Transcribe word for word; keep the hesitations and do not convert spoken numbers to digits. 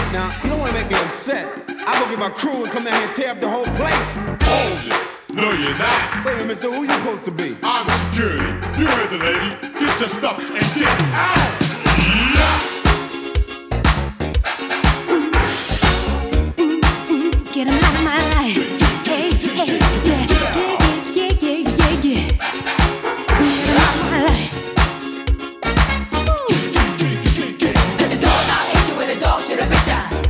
Now, you don't want to make me upset. I'll go get my crew and come down here and tear up the whole place. Hold it. No, you're not. Wait a minute, mister, who you supposed to be? I'm security. You heard the lady. Get your stuff and get out. Yeah. Get him out of my life. Hey, hey, yeah, yeah, yeah, yeah, yeah, yeah. Get him out of my life. Let the dog not hit you with a dog shit a bitch.